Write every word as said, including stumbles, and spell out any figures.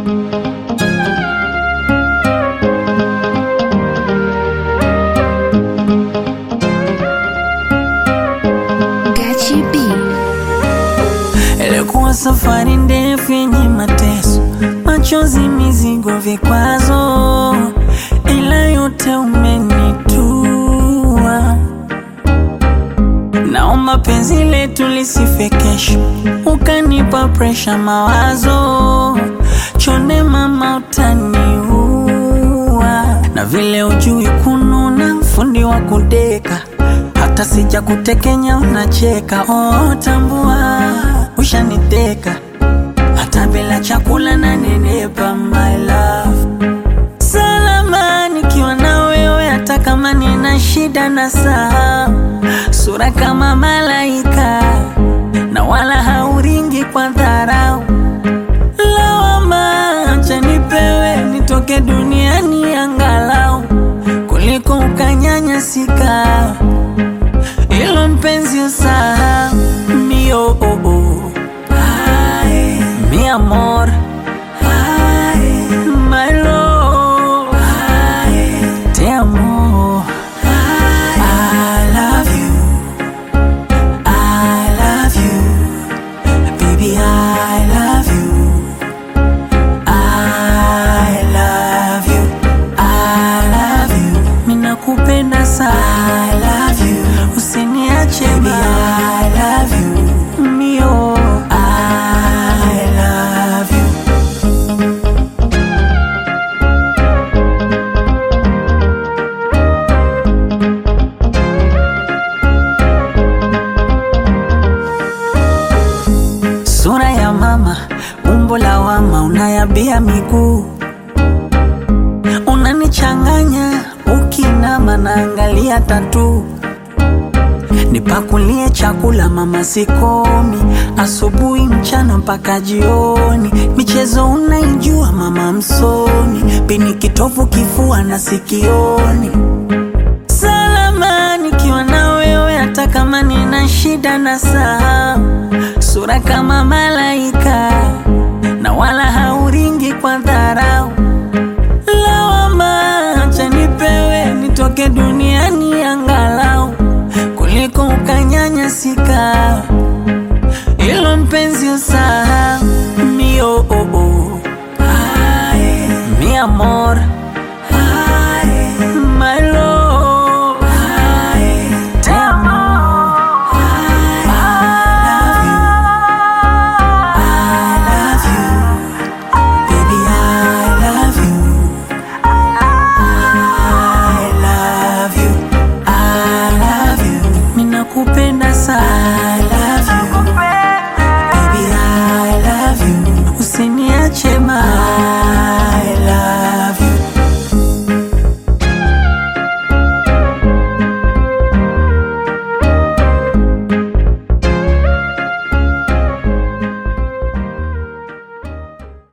Ilikuwa safari ndefu yenye mateso, machozi, mizigo, vikwazo, ila yote umenitua. Naomba penzi letu lisife kesho, ukanipa pressure, mawazo, chonde mama utaniua. Na vile ujui kununa, fundi wa kudeka, hata sija kutekenya unacheka. Oh, tambua ushaniteka, hata bila chakula na nenepa my love. Salama nikiwa na wewe, hata kama nina shida na saa, sura kama malaika na wala hauringi kwa dharau. Lawama acha nipewe, nitoke duniani angalau, kuliko ukanyanyasika. Ilo mpenzi usahau, mio oh oh. Ay, mi amor, ay, my love, ay, te amo. Ay, I love you, I love you, baby, I love you, I love you, I love you. Mina kupenda sana, I love you, usiniache baby, I love you, mio, I love you. Sura ya mama, umbo la wama, unayabia miguu, unanichanganya ukinama, naangalia tatu. Nipakulie chakula mama sikomi, asubuhi mchana mpaka jioni. Michezo unaijua mama msomi, pini kitovu kifua na sikioni. Salama nikiwa na wewe, hata kama nina shida na saa, sura kama malaika